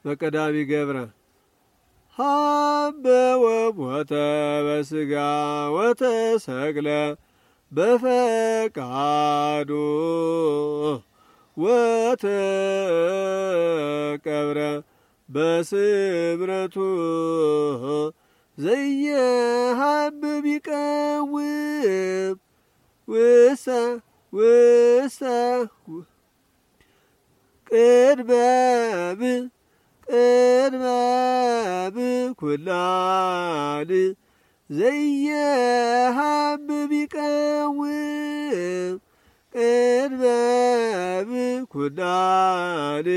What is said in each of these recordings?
በቀዳሚ ገብረ ሀበ ወሞተ በስጋ ወተሰቅለ በፈቃዱ ወተቀብረ በስምረቱ ዘየሀብብ ይቀውም ውስተ ቅድመ ኩላን ዘየሀብብ ይቀውም ቅድመ ኩላን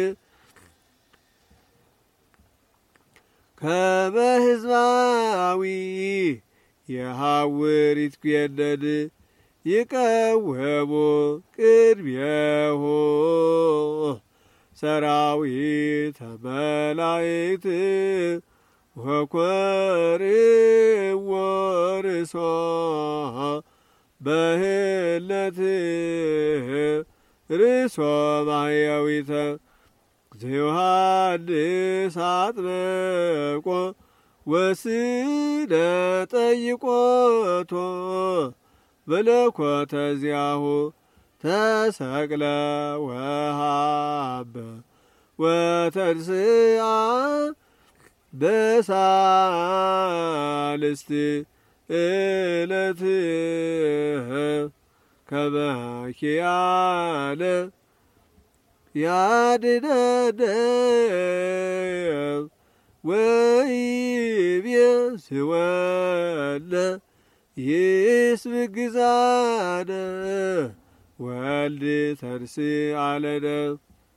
ከመ ሕዝባዊ የሐውር ይትኩየነን ይቀወሙ ቅድሜሁ ሰራዊተ መላእክት ወኰርዕዎ ርእሶ በህለት ርእሶ ማሕየዊተ ዘዮሐንስ አጥምቆ ወስነ ጠይቆቶ መለኮተ ዚአሁ ተሰቅለ ወሀበ ወተንሥአ በሳልስት ዕለት ከመ ኪያነ ያድነነ ወይቤዝወነ ይስብክ ግዛነ ወልድ ተንሥአ ለነ